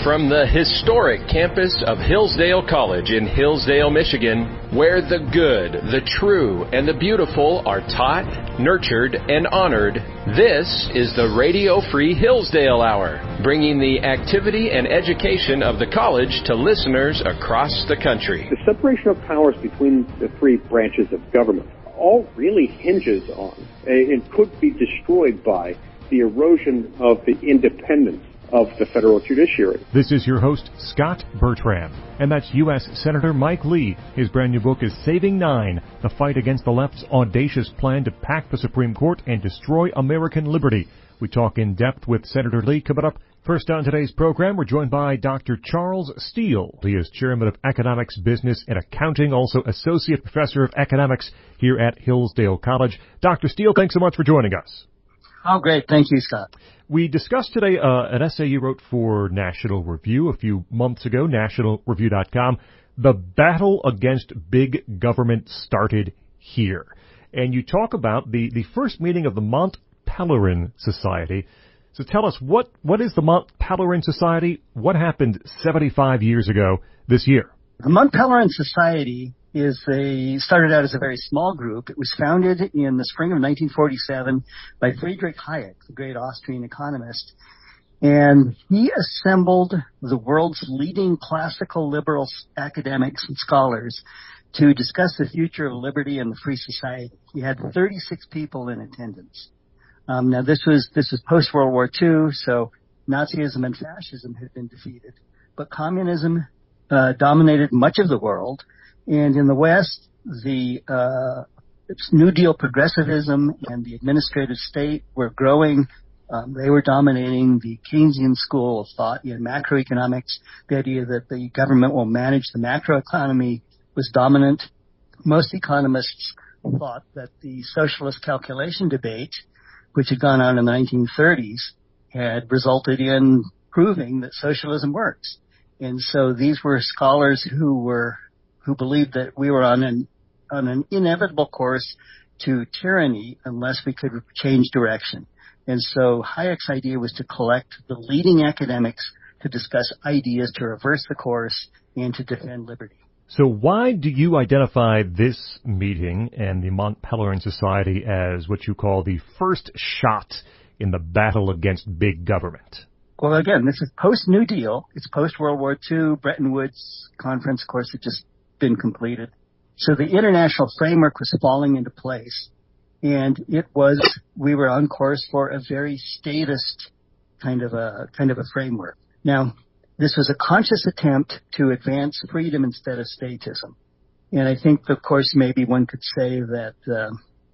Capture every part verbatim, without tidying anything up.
From the historic campus of Hillsdale College in Hillsdale, Michigan, where the good, the true, and the beautiful are taught, nurtured, and honored, this is the Radio Free Hillsdale Hour, bringing the activity and education of the college to listeners across the country. The separation of powers between the three branches of government all really hinges on and could be destroyed by the erosion of the independence of the federal judiciary. This is your host, Scott Bertram, and that's U S Senator Mike Lee. His brand new book is Saving Nine, the fight against the left's audacious plan to pack the Supreme Court and destroy American liberty. We talk in depth with Senator Lee coming up. First on today's program, we're joined by Doctor Charles Steele. He is Chairman of Economics, Business, and Accounting, also Associate Professor of Economics here at Hillsdale College. Doctor Steele, thanks so much for joining us. Oh, great. Thank you, Scott. We discussed today uh, an essay you wrote for National Review a few months ago, national review dot com. The battle against big government started here. And you talk about the, the first meeting of the Mont Pelerin Society. So tell us, what, what is the Mont Pelerin Society? What happened seventy-five years ago this year? The Mont Pelerin Society is a, started out as a very small group. It was founded in the spring of nineteen forty-seven by Friedrich Hayek, the great Austrian economist. And he assembled the world's leading classical liberal academics and scholars to discuss the future of liberty and the free society. He had thirty-six people in attendance. Um, now this was, this was post-World War Two, so Nazism and fascism had been defeated. But communism uh, dominated much of the world. And in the West, the uh, New Deal progressivism and the administrative state were growing. Um, they were dominating the Keynesian school of thought in macroeconomics. The idea that the government will manage the macroeconomy was dominant. Most economists thought that the socialist calculation debate, which had gone on in the nineteen thirties, had resulted in proving that socialism works. And so these were scholars who were who believed that we were on an on an inevitable course to tyranny unless we could change direction. And so Hayek's idea was to collect the leading academics to discuss ideas to reverse the course and to defend liberty. So why do you identify this meeting and the Mont Pelerin Society as what you call the first shot in the battle against big government? Well, again, this is post-New Deal. It's post-World War Two. Bretton Woods conference, of course, had just been completed. So the international framework was falling into place. And it was, we were on course for a very statist kind of a, kind of a framework. Now, this was a conscious attempt to advance freedom instead of statism. And I think, of course, maybe one could say that, uh,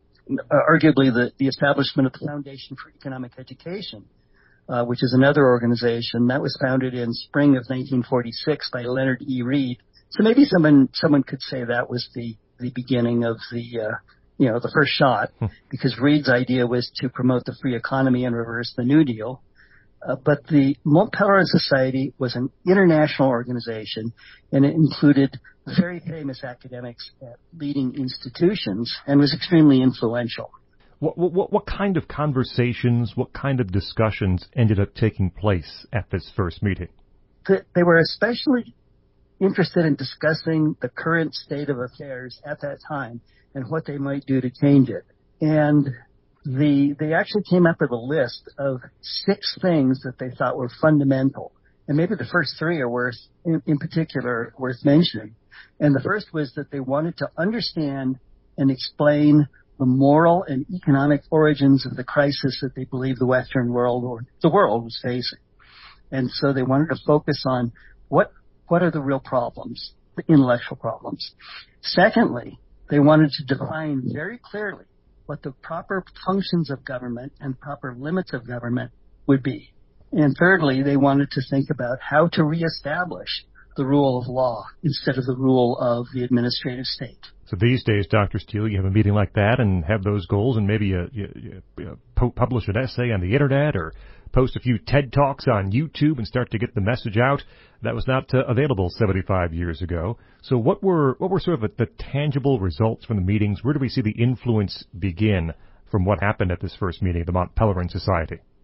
arguably the, the establishment of the Foundation for Economic Education, uh, which is another organization that was founded in spring of nineteen forty-six by Leonard E. Read. So maybe someone, someone could say that was the, the beginning of the, uh, you know, the first shot, because Reed's idea was to promote the free economy and reverse the New Deal. Uh, but the Mont Pelerin Society was an international organization, and it included very famous academics at leading institutions and was extremely influential. What, what, what kind of conversations, what kind of discussions ended up taking place at this first meeting? They were especially interested in discussing the current state of affairs at that time and what they might do to change it. And the, they actually came up with a list of six things that they thought were fundamental. And maybe the first three are worth, in, in particular, worth mentioning. And the first was that they wanted to understand and explain the moral and economic origins of the crisis that they believed the Western world or the world was facing. And so they wanted to focus on what What are the real problems, the intellectual problems? Secondly, they wanted to define very clearly what the proper functions of government and proper limits of government would be. And thirdly, they wanted to think about how to reestablish the rule of law instead of the rule of the administrative state. So these days, Doctor Steele, you have a meeting like that and have those goals, and maybe you, you, you publish an essay on the internet or post a few TED Talks on YouTube and start to get the message out. That was not uh, available seventy-five years ago. So what were what were sort of the tangible results from the meetings? Where do we see the influence begin from what happened at this first meeting of the Mont Pelerin Society?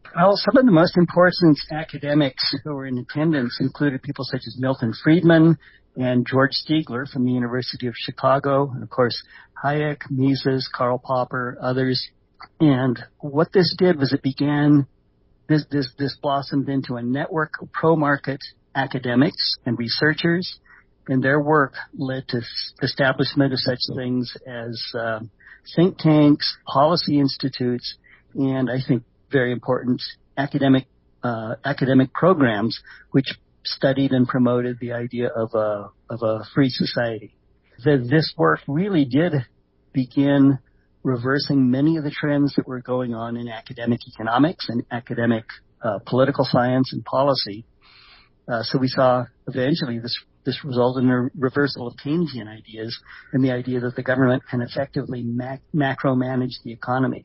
Well, some of the most important academics who were in attendance included people such as Milton Friedman and George Stiegler from the University of Chicago, and of course Hayek, Mises, Karl Popper, others. And what this did was it began, this, this, this blossomed into a network of pro-market academics and researchers, and their work led to establishment of such things as uh, think tanks, policy institutes, and I think very important academic uh, academic programs which studied and promoted the idea of a of a free society. The, this work really did begin reversing many of the trends that were going on in academic economics and academic uh, political science and policy. Uh, so we saw eventually this this resulted in a reversal of Keynesian ideas and the idea that the government can effectively mac- macro manage the economy.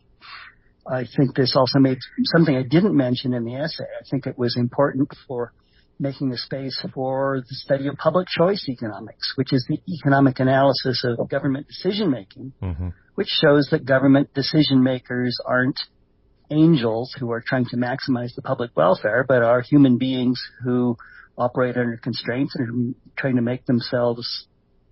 I think this also made something I didn't mention in the essay. I think it was important for making a space for the study of public choice economics, which is the economic analysis of government decision making, mm-hmm. which shows that government decision makers aren't angels who are trying to maximize the public welfare, but are human beings who operate under constraints and are trying to make themselves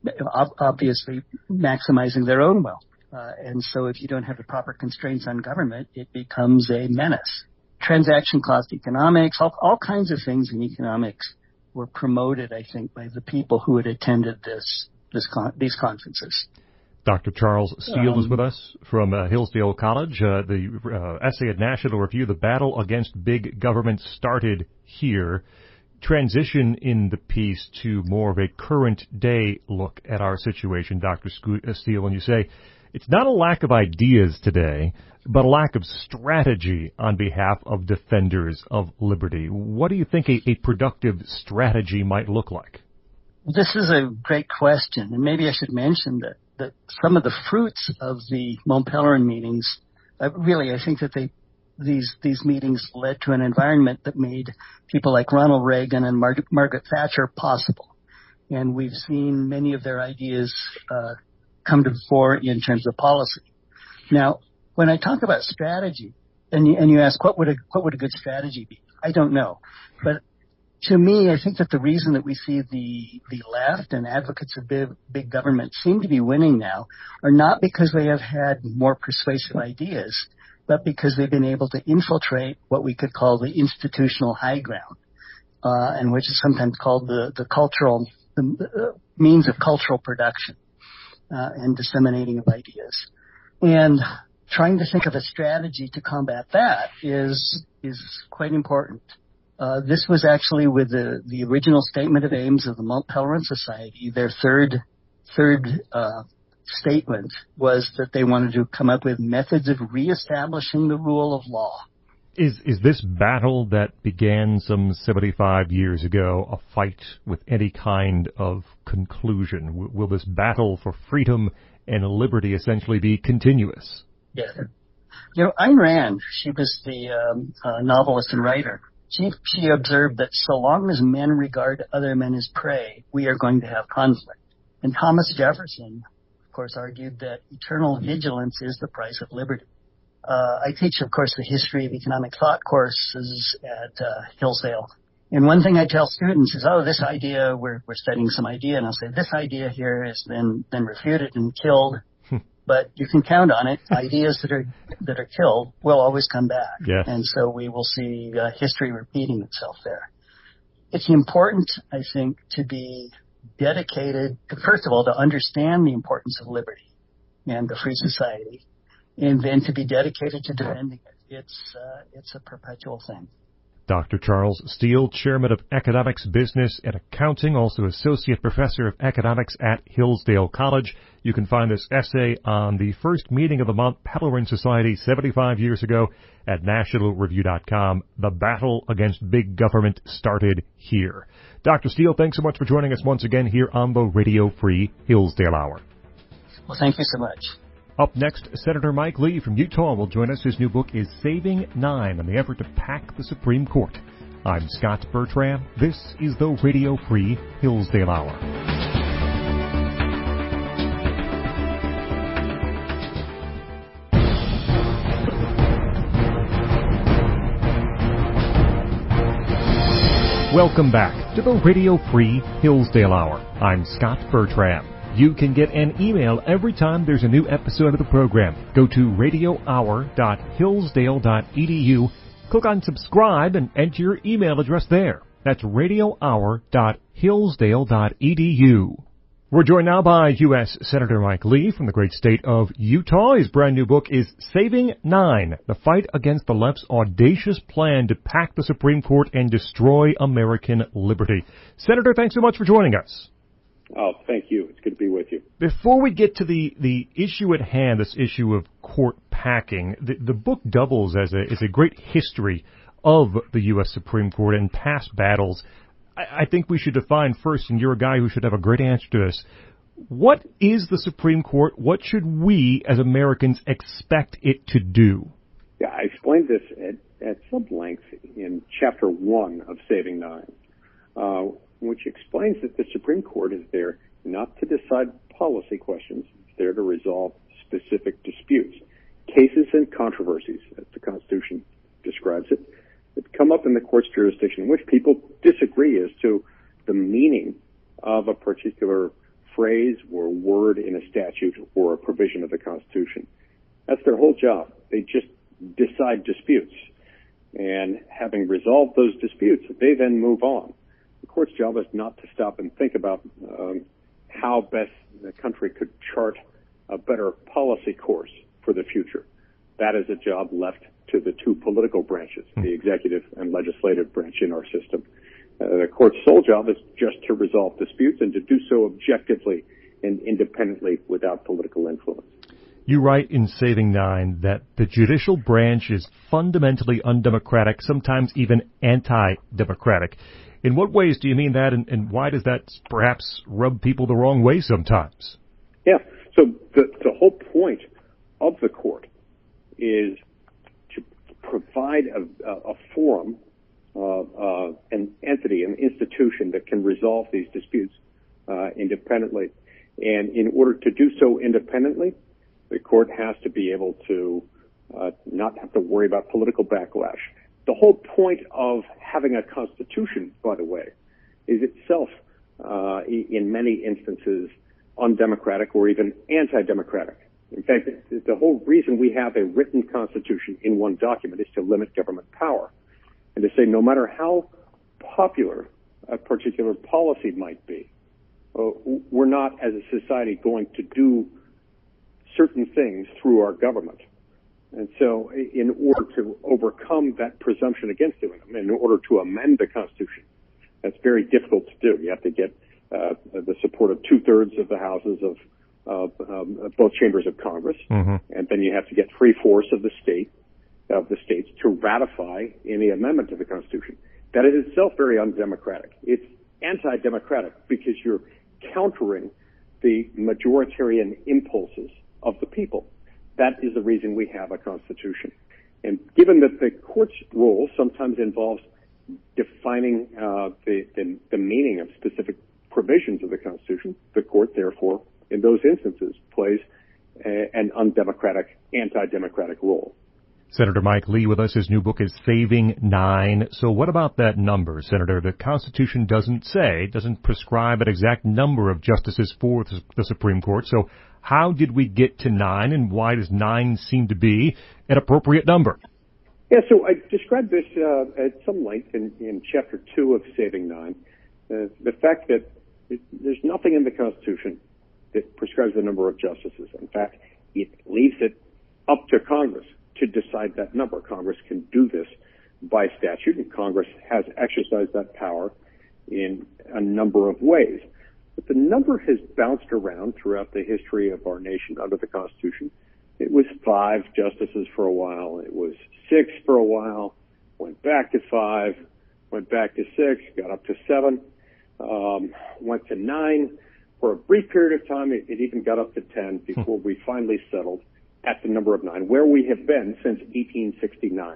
obviously maximizing their own wealth. Uh, and so if you don't have the proper constraints on government, it becomes a menace. Transaction cost economics, all, all kinds of things in economics were promoted, I think, by the people who had attended this, this con- these conferences. Doctor Charles Steele um, is with us from uh, Hillsdale College. Uh, the uh, essay at National Review, "The Battle Against Big Government Started Here." Transition in the piece to more of a current-day look at our situation, Doctor Steele, and you say, it's not a lack of ideas today, but a lack of strategy on behalf of defenders of liberty. What do you think a, a productive strategy might look like? This is a great question, and maybe I should mention that, that some of the fruits of the Mont Pelerin meetings, uh, really, I think that they these these meetings led to an environment that made people like Ronald Reagan and Mar- Margaret Thatcher possible. And we've seen many of their ideas uh come to the fore in terms of policy. Now, when I talk about strategy, and you, and you ask what would a what would a good strategy be, I don't know. But to me, I think that the reason that we see the the left and advocates of big, big government seem to be winning now are not because they have had more persuasive ideas, but because they've been able to infiltrate what we could call the institutional high ground, uh, and which is sometimes called the the cultural the uh, means of cultural production. Uh, and disseminating of ideas. And trying to think of a strategy to combat that is is quite important. Uh, this was actually with the, the original statement of aims of the Mont Pelerin Society. Their third third uh, statement was that they wanted to come up with methods of reestablishing the rule of law. Is is this battle that began some seventy-five years ago a fight with any kind of conclusion? W- will this battle for freedom and liberty essentially be continuous? Yeah. You know, Ayn Rand, she was the um, uh, novelist and writer. She, she observed that so long as men regard other men as prey, we are going to have conflict. And Thomas Jefferson, of course, argued that eternal vigilance is the price of liberty. Uh, I teach, of course, the history of economic thought courses at uh, Hillsdale. And one thing I tell students is, oh, this idea, we're, we're studying some idea, and I'll say, this idea here has been, been refuted and killed, but you can count on it. Ideas that are, that are killed will always come back. Yes. And so we will see uh, history repeating itself there. It's important, I think, to be dedicated, to, first of all, to understand the importance of liberty and the free society, and then to be dedicated to defending it. It's uh, it's a perpetual thing. Doctor Charles Steele, Chairman of Economics, Business, and Accounting, also Associate Professor of Economics at Hillsdale College. You can find this essay on the first meeting of the Mont Pelerin Society seventy-five years ago at national review dot com. The battle against big government started here. Doctor Steele, thanks so much for joining us once again here on the Radio Free Hillsdale Hour. Well, thank you so much. Up next, Senator Mike Lee from Utah will join us. His new book is Saving Nine, on the effort to pack the Supreme Court. I'm Scott Bertram. This is the Radio Free Hillsdale Hour. Welcome back to the Radio Free Hillsdale Hour. I'm Scott Bertram. You can get an email every time there's a new episode of the program. Go to radio hour dot hillsdale dot e d u, click on subscribe, and enter your email address there. That's radio hour dot hillsdale dot e d u. We're joined now by U S Senator Mike Lee from the great state of Utah. His brand new book is Saving Nine, The Fight Against the Left's Audacious Plan to Pack the Supreme Court and Destroy American Liberty. Senator, thanks so much for joining us. Oh, thank you. It's good to be with you. Before we get to the, the issue at hand, this issue of court packing, the, the book doubles as a, as a great history of the U S Supreme Court and past battles. I think we should define first, and you're a guy who should have a great answer to this. What is the Supreme Court? What should we as Americans expect it to do? Yeah, I explained this at, at some length in chapter one of Saving Nine, uh, which explains that the Supreme Court is there not to decide policy questions. It's there to resolve specific disputes, cases and controversies, as the Constitution describes it, that come up in the court's jurisdiction in which people disagree as to the meaning of a particular phrase or word in a statute or a provision of the Constitution. That's their whole job. They just decide disputes. And having resolved those disputes, they then move on. The court's job is not to stop and think about um, how best the country could chart a better policy course for the future. That is a job left to the two political branches, the executive and legislative branch in our system. Uh, the court's sole job is just to resolve disputes and to do so objectively and independently without political influence. You write in Saving Nine that the judicial branch is fundamentally undemocratic, sometimes even anti-democratic. In what ways do you mean that, and, and why does that perhaps rub people the wrong way sometimes? Yeah, so the, the whole point of the court is to provide a, a forum, uh, uh, an entity, an institution that can resolve these disputes uh, independently. And in order to do so independently, the court has to be able to uh, not have to worry about political backlash. The whole point of having a constitution, by the way, is itself, uh, in many instances, undemocratic or even anti-democratic. In fact, the whole reason we have a written constitution in one document is to limit government power and to say no matter how popular a particular policy might be, uh, we're not as a society going to do certain things through our government. And so in order to overcome that presumption against doing them, in order to amend the Constitution, that's very difficult to do. You have to get uh, the support of two-thirds of the houses of uh, um, both chambers of Congress, mm-hmm. and then you have to get three-fourths of the state of the states to ratify any amendment to the Constitution. That is itself very undemocratic. It's anti-democratic because you're countering the majoritarian impulses of the people. That is the reason we have a constitution. And given that the court's role sometimes involves defining uh, the, the, the meaning of specific provisions of the Constitution, the court, therefore, in those instances, plays a, an undemocratic, anti-democratic role. Senator Mike Lee with us. His new book is Saving Nine. So what about that number, Senator? The Constitution doesn't say, doesn't prescribe an exact number of justices for the Supreme Court. So how did we get to nine, and why does nine seem to be an appropriate number? Yeah, so I described this uh, at some length in, in Chapter two of Saving Nine. Uh, the fact that it, there's nothing in the Constitution that prescribes the number of justices. In fact, it leaves it up to Congress to decide that number. Congress can do this by statute, and Congress has exercised that power in a number of ways. But the number has bounced around throughout the history of our nation under the Constitution. It was five justices for a while. It was six for a while, went back to five, went back to six, got up to seven, um, went to nine. For a brief period of time, it, it even got up to ten before we finally settled at the number of nine, where we have been since eighteen sixty-nine.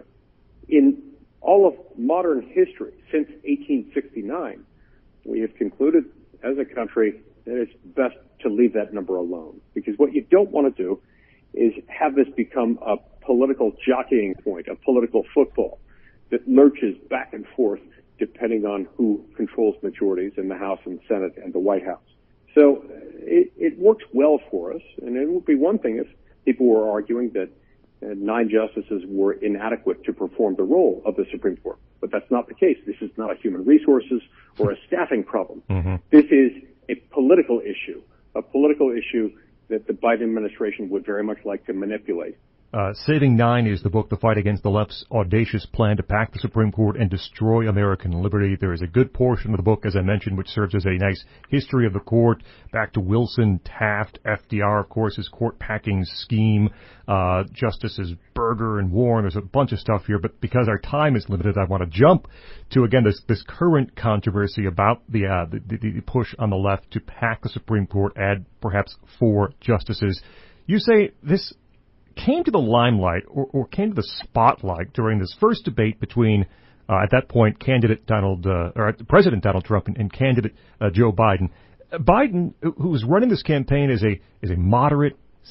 In all of modern history, since eighteen sixty-nine, we have concluded as a country that it's best to leave that number alone. Because what you don't want to do is have this become a political jockeying point, a political football that lurches back and forth depending on who controls majorities in the House and Senate and the White House. So it, it works well for us, and it would be one thing if people were arguing that uh, nine justices were inadequate to perform the role of the Supreme Court. But that's not the case. This is not a human resources or a staffing problem. Mm-hmm. This is a political issue, a political issue that the Biden administration would very much like to manipulate. Uh, Saving Nine is the book, The Fight Against the Left's Audacious Plan to Pack the Supreme Court and Destroy American Liberty. There is a good portion of the book, as I mentioned, which serves as a nice history of the court, back to Wilson, Taft, F D R, of course, his court-packing scheme, uh, Justices Berger and Warren. There's a bunch of stuff here, but because our time is limited, I want to jump to, again, this, this current controversy about the, uh, the, the push on the left to pack the Supreme Court, add perhaps four justices. You say this came to the limelight or, or came to the spotlight during this first debate between, uh, at that point, candidate Donald, uh, or President Donald Trump and, and candidate uh, Joe Biden. Uh, Biden, who was running this campaign as a as a moderate,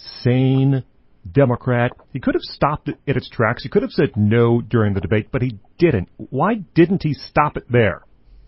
sane Democrat, he could have stopped it at its tracks. He could have said no during the debate, but he didn't. Why didn't he stop it there?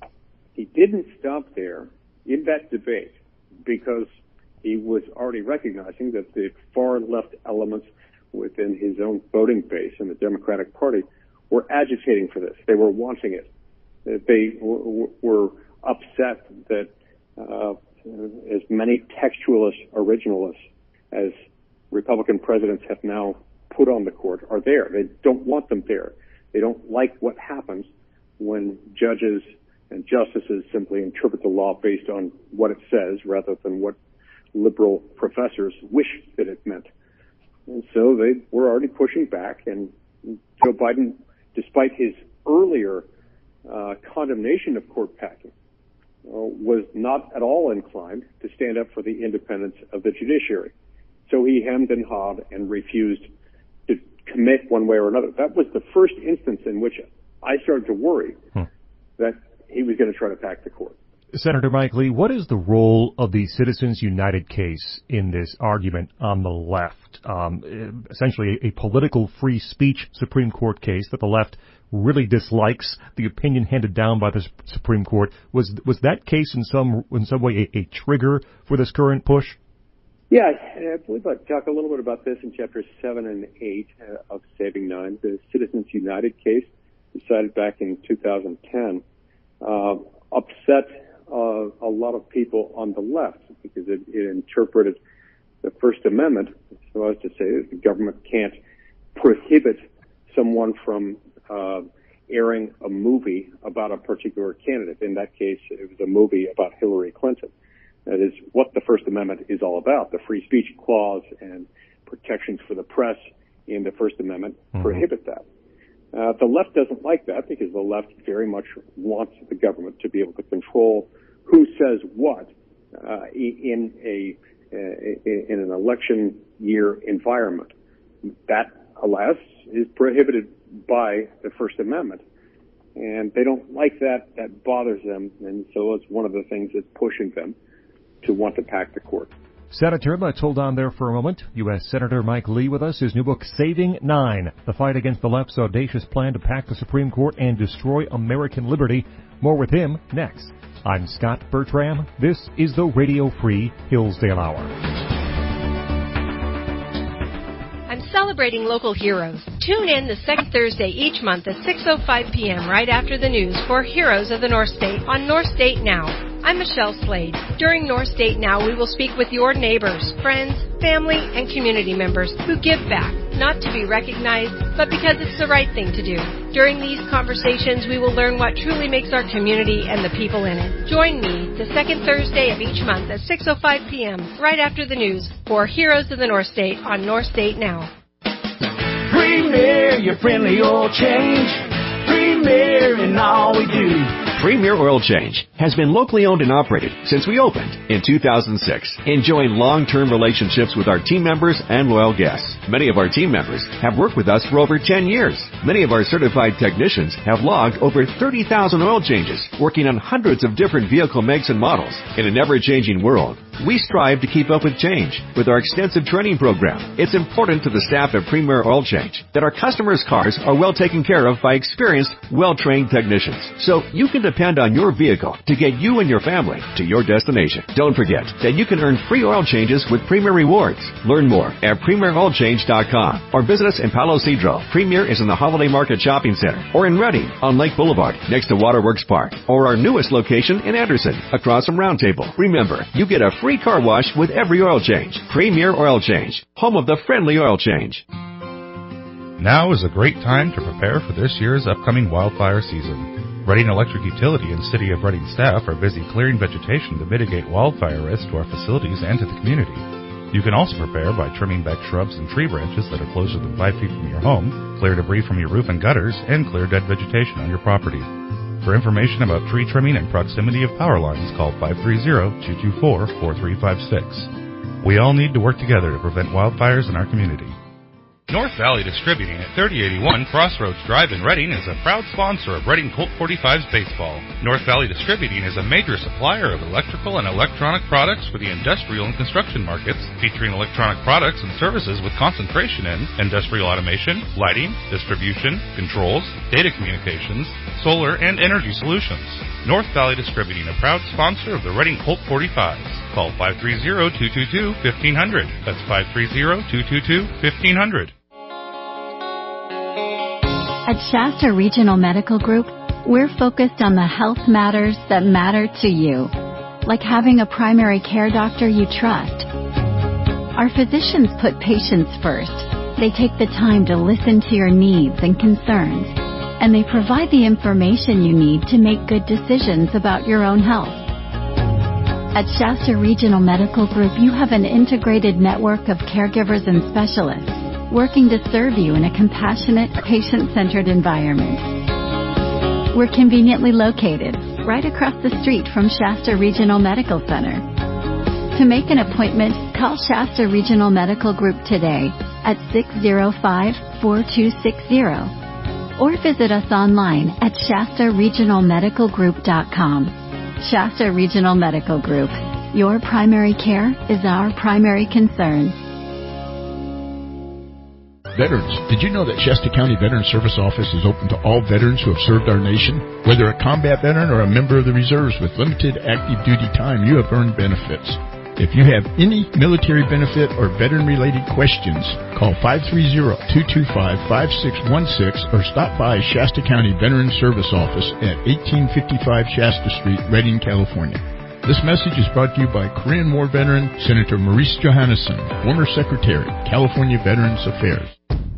He didn't stop there in that debate because he was already recognizing that the far left elements within his own voting base in the Democratic Party were agitating for this. They were wanting it. They w- were upset that uh, as many textualist originalists as Republican presidents have now put on the court are there. They don't want them there. They don't like what happens when judges and justices simply interpret the law based on what it says rather than what liberal professors wish that it meant. And so they were already pushing back, and Joe Biden, despite his earlier uh, condemnation of court packing, uh, was not at all inclined to stand up for the independence of the judiciary. So he hemmed and hawed and refused to commit one way or another. That was the first instance in which I started to worry hmm. that he was going to try to pack the court. Senator Mike Lee, what is the role of the Citizens United case in this argument on the left? Um, essentially a political free speech Supreme Court case that the left really dislikes, the opinion handed down by the Supreme Court. Was was that case in some in some way a, a trigger for this current push? Yeah, I believe I talk a little bit about this in chapters seven and eight uh, of Saving Nine. The Citizens United case, decided back in two thousand ten, uh, upset Uh, a lot of people on the left because it, it interpreted the First Amendment so as to say that the government can't prohibit someone from uh, airing a movie about a particular candidate. In that case, it was a movie about Hillary Clinton. That is what the First Amendment is all about. The free speech clause and protections for the press in the First Amendment mm-hmm. prohibit that. Uh, the left doesn't like that because the left very much wants the government to be able to control who says what uh, in a uh, in an election year environment. That, alas, is prohibited by the First Amendment, and they don't like that. That bothers them, and so it's one of the things that's pushing them to want to pack the court. Senator, let's hold on there for a moment. U S. Senator Mike Lee with us. His new book, Saving Nine, The Fight Against the Left's Audacious Plan to Pack the Supreme Court and Destroy American Liberty. More with him next. I'm Scott Bertram. This is the Radio Free Hillsdale Hour. I'm celebrating local heroes. Tune in the second Thursday each month at six oh five p.m. right after the news for Heroes of the North State on North State Now. I'm Michelle Slade. During North State Now, we will speak with your neighbors, friends, family, and community members who give back, not to be recognized, but because it's the right thing to do. During these conversations, we will learn what truly makes our community and the people in it. Join me the second Thursday of each month at six oh five p.m. right after the news for Heroes of the North State on North State Now. Premier, your friendly oil change. Premier in all we do. Premier Oil Change has been locally owned and operated since we opened in two thousand six, enjoying long-term relationships with our team members and loyal guests. Many of our team members have worked with us for over ten years. Many of our certified technicians have logged over thirty thousand oil changes, working on hundreds of different vehicle makes and models. In an ever-changing world, We strive to keep up with change with our extensive training program. It's important to the staff at Premier Oil Change that our customers' cars are well taken care of by experienced, well-trained technicians, so you can depend on your vehicle to get you and your family to your destination. Don't forget that you can earn free oil changes with Premier Rewards. Learn more at premier oil change dot com or visit us in Palo Cedro. Premier is in the Holiday Market Shopping Center, or in Reading on Lake Boulevard next to Waterworks Park, or our newest location in Anderson across from Roundtable. Remember, you get a free car wash with every oil change. Premier Oil Change, home of the friendly oil change. Now is a great time to prepare for this year's upcoming wildfire season. Reading Electric Utility and City of Reading staff are busy clearing vegetation to mitigate wildfire risk to our facilities and to the community. You can also prepare by trimming back shrubs and tree branches that are closer than five feet from your home, clear debris from your roof and gutters, and clear dead vegetation on your property. For information about tree trimming and proximity of power lines, call five three zero, two two four, four three five six. We all need to work together to prevent wildfires in our community. North Valley Distributing at thirty eighty-one Crossroads Drive in Reading is a proud sponsor of Reading Colt forty-fives baseball. North Valley Distributing is a major supplier of electrical and electronic products for the industrial and construction markets, featuring electronic products and services with concentration in industrial automation, lighting, distribution, controls, data communications, solar, and energy solutions. North Valley Distributing, a proud sponsor of the Reading Colt forty-fives. Call five three zero, two two two, one five zero zero. That's five three zero, two two two, one five zero zero. At Shasta Regional Medical Group, we're focused on the health matters that matter to you, like having a primary care doctor you trust. Our physicians put patients first. They take the time to listen to your needs and concerns, and they provide the information you need to make good decisions about your own health. At Shasta Regional Medical Group, you have an integrated network of caregivers and specialists working to serve you in a compassionate, patient-centered environment. We're conveniently located right across the street from Shasta Regional Medical Center. To make an appointment, call Shasta Regional Medical Group today at six zero five, four two six zero or visit us online at shasta regional medical group dot com. Shasta Regional Medical Group. Your primary care is our primary concern. Veterans, did you know that Shasta County Veterans Service Office is open to all veterans who have served our nation? Whether a combat veteran or a member of the reserves with limited active duty time, you have earned benefits. If you have any military benefit or veteran-related questions, call five three zero, two two five, five six one six or stop by Shasta County Veterans Service Office at eighteen fifty-five Shasta Street, Reading, California. This message is brought to you by Korean War veteran Senator Maurice Johannesson, former Secretary, California Veterans Affairs.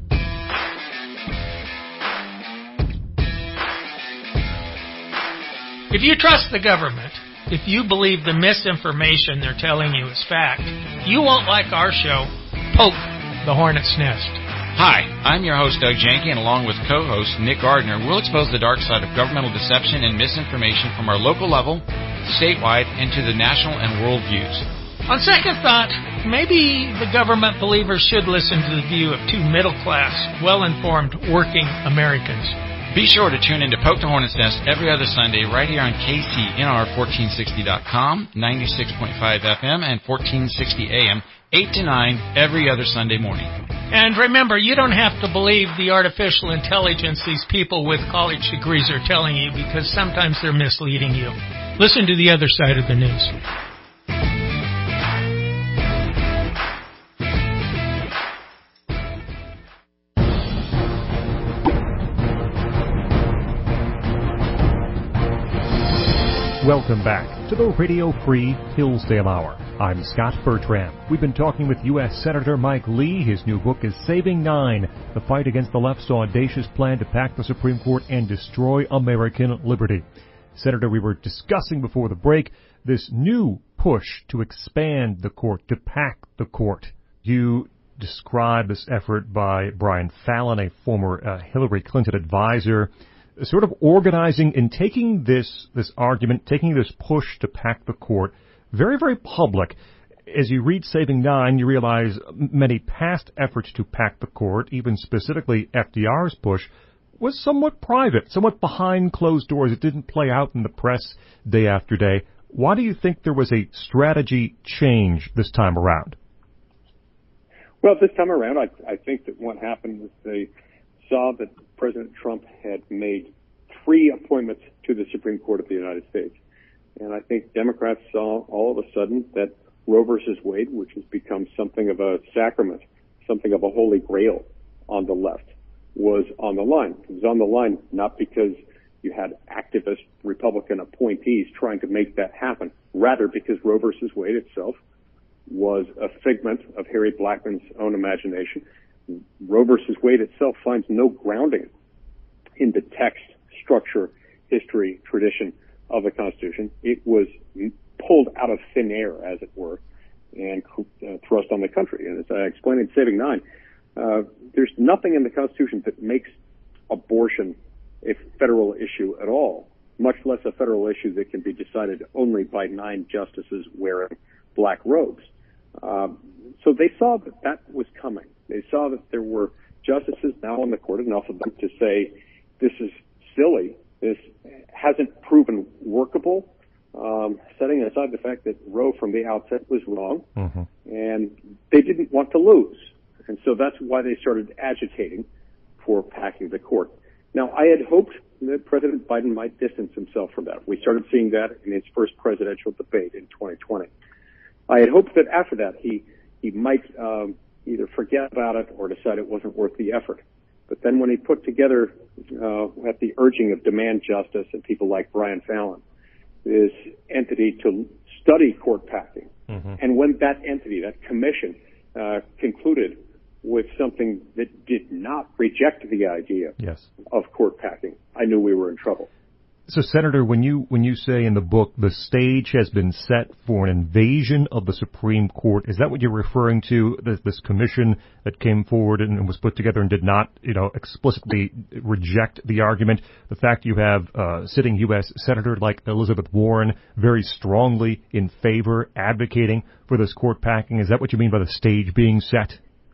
If you trust the government, if you believe the misinformation they're telling you is fact, you won't like our show, Poke the Hornet's Nest. Hi, I'm your host, Doug Janke, and along with co-host Nick Gardner, we'll expose the dark side of governmental deception and misinformation from our local level, statewide, and to the national and world views. On second thought, maybe the government believers should listen to the view of two middle-class, well-informed, working Americans. Be sure to tune in to Poke the Hornet's Nest every other Sunday right here on K C N R fourteen sixty dot com, ninety-six point five F M, and fourteen sixty A M, eight to nine every other Sunday morning. And remember, you don't have to believe the artificial intelligence these people with college degrees are telling you, because sometimes they're misleading you. Listen to the other side of the news. Welcome back to the Radio Free Hillsdale Hour. I'm Scott Bertram. We've been talking with U S Senator Mike Lee. His new book is Saving Nine, the fight against the left's audacious plan to pack the Supreme Court and destroy American liberty. Senator, we were discussing before the break this new push to expand the court, to pack the court. You describe this effort by Brian Fallon, a former uh, Hillary Clinton advisor, sort of organizing and taking this this argument, taking this push to pack the court, very, very public. As you read Saving Nine, you realize many past efforts to pack the court, even specifically F D R's push, was somewhat private, somewhat behind closed doors. It didn't play out in the press day after day. Why do you think there was a strategy change this time around? Well, this time around, I, I think that what happened was they saw that President Trump had made three appointments to the Supreme Court of the United States. And I think Democrats saw all of a sudden that Roe versus Wade, which has become something of a sacrament, something of a holy grail on the left, was on the line. It was on the line not because you had activist Republican appointees trying to make that happen, rather because Roe versus Wade itself was a figment of Harry Blackmun's own imagination. Roe versus Wade itself finds no grounding in the text, structure, history, tradition of the Constitution. It was pulled out of thin air, as it were, and uh, thrust on the country. And as I explained in Saving Nine, uh, there's nothing in the Constitution that makes abortion a federal issue at all, much less a federal issue that can be decided only by nine justices wearing black robes. Um, so they saw that that was coming. They saw that there were justices now on the court, enough of them to say, this is silly, this hasn't proven workable, um, setting aside the fact that Roe from the outset was wrong, mm-hmm. and they didn't want to lose. And so that's why they started agitating for packing the court. Now, I had hoped that President Biden might distance himself from that. We started seeing that in his first presidential debate in twenty twenty. I had hoped that after that he, he might um, either forget about it or decide it wasn't worth the effort. But then when he put together, uh, at the urging of Demand Justice and people like Brian Fallon, this entity to study court packing, mm-hmm. and when that entity, that commission, uh, concluded with something that did not reject the idea yes. of court packing, I knew we were in trouble. So, Senator, when you when you say in the book the stage has been set for an invasion of the Supreme Court, is that what you're referring to? This, this commission that came forward and was put together and did not, you know, explicitly reject the argument. The fact you have uh, sitting U S Senator like Elizabeth Warren very strongly in favor, advocating for this court packing. Is that what you mean by the stage being set?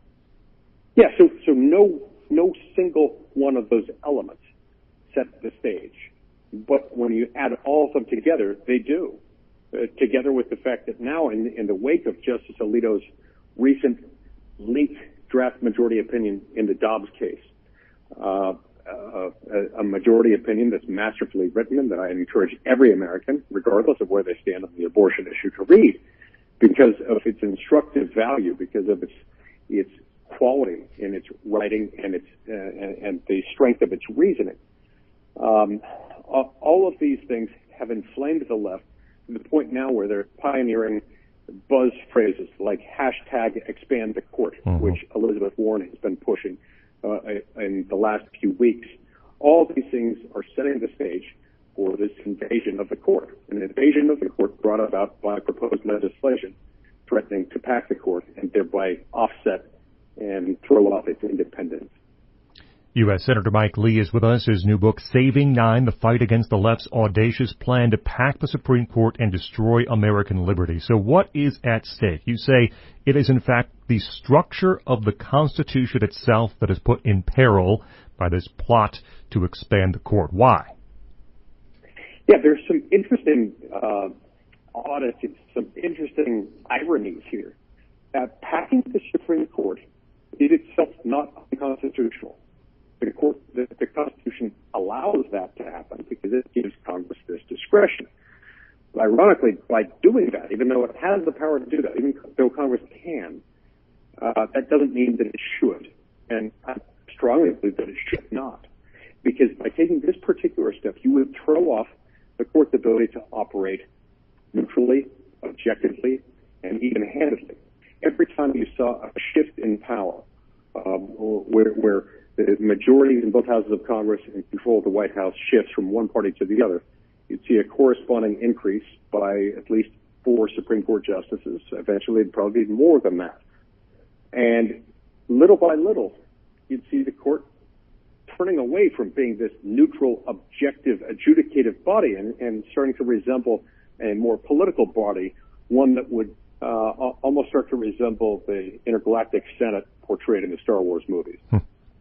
Yeah. So so no no single one of those elements set the stage. But when you add all of them together, they do. Uh, together with the fact that now, in, in the wake of Justice Alito's recent leaked draft majority opinion in the Dobbs case, uh, uh, a, a majority opinion that's masterfully written and that I encourage every American, regardless of where they stand on the abortion issue, to read, because of its instructive value, because of its its quality in its writing and its uh, and, and the strength of its reasoning. Um, all of these things have inflamed the left to the point now where they're pioneering buzz phrases like hashtag expand the court, mm-hmm. which Elizabeth Warren has been pushing uh, in the last few weeks. All these things are setting the stage for this invasion of the court, an invasion of the court brought about by proposed legislation threatening to pack the court and thereby offset and throw off its independence. U S Senator Mike Lee is with us. His new book, Saving Nine, The Fight Against the Left's Audacious Plan to Pack the Supreme Court and Destroy American Liberty. So what is at stake? You say it is, in fact, the structure of the Constitution itself that is put in peril by this plot to expand the court. Why? Yeah, there's some interesting uh, oddities, some interesting ironies here. Uh, packing the Supreme Court is itself not unconstitutional. The, court, the, the Constitution allows that to happen because it gives Congress this discretion. But ironically, by doing that, even though it has the power to do that, even though Congress can, uh, that doesn't mean that it should. And I strongly believe that it should not. Because by taking this particular step, you would throw off the court's ability to operate neutrally, objectively, and even-handedly. Every time you saw a shift in power, um, where, where the majorities in both houses of Congress and control of the White House shifts from one party to the other, you'd see a corresponding increase by at least four Supreme Court justices. Eventually, it'd probably be more than that. And little by little, you'd see the court turning away from being this neutral, objective, adjudicative body and, and starting to resemble a more political body, one that would uh, almost start to resemble the intergalactic Senate portrayed in the Star Wars movies. Hmm.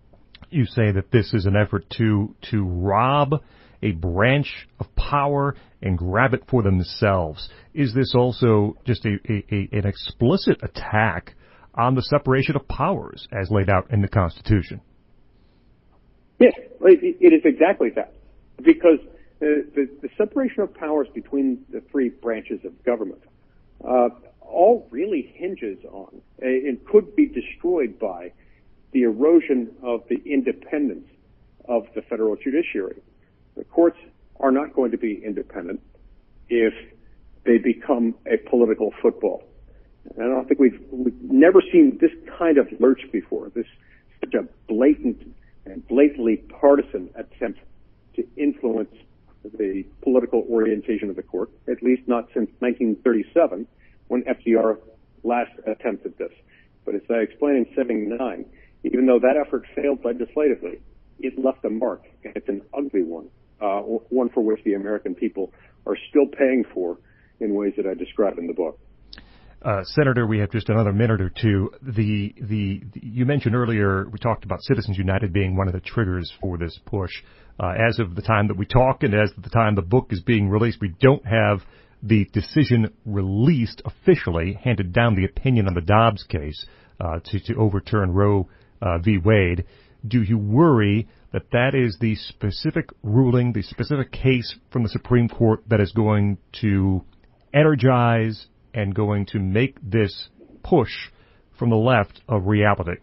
You say that this is an effort to to rob a branch of power and grab it for themselves. Is this also just a, a, a an explicit attack on the separation of powers as laid out in the Constitution? Yes, it, it is exactly that. Because uh, the, the separation of powers between the three branches of government uh, all really hinges on uh, and could be destroyed by the erosion of the independence of the federal judiciary. The courts are not going to be independent if they become a political football. And I don't think we've, we've never seen this kind of lurch before, this such a blatant and blatantly partisan attempt to influence the political orientation of the court, at least not since nineteen thirty-seven, when F D R last attempted this. But as I explained in seventy-nine, even though that effort failed legislatively, it left a mark, and it's an ugly one, uh, one for which the American people are still paying for in ways that I describe in the book. Uh, Senator, we have just another minute or two. The, the, the you mentioned earlier, we talked about Citizens United being one of the triggers for this push. Uh, as of the time that we talk and as of the time the book is being released, we don't have the decision released officially, handed down the opinion on the Dobbs case uh, to, to overturn Roe uh, v. Wade. Do you worry that that is the specific ruling, the specific case from the Supreme Court that is going to energize and going to make this push from the left a reality?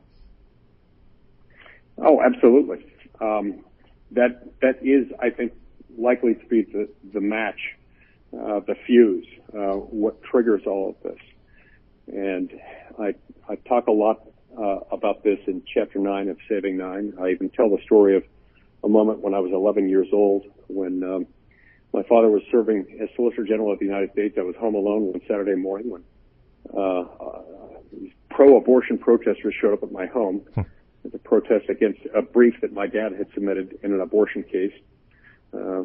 Oh, absolutely. Um, that that is, I think, likely to be the, the match, uh, the fuse, uh, what triggers all of this. And I, I talk a lot uh, about this in Chapter nine of Saving Nine. I even tell the story of a moment when I was eleven years old when um, my father was serving as Solicitor General of the United States. I was home alone one Saturday morning when uh, uh, pro-abortion protesters showed up at my home. Hmm. As a protest against a brief that my dad had submitted in an abortion case, uh, uh,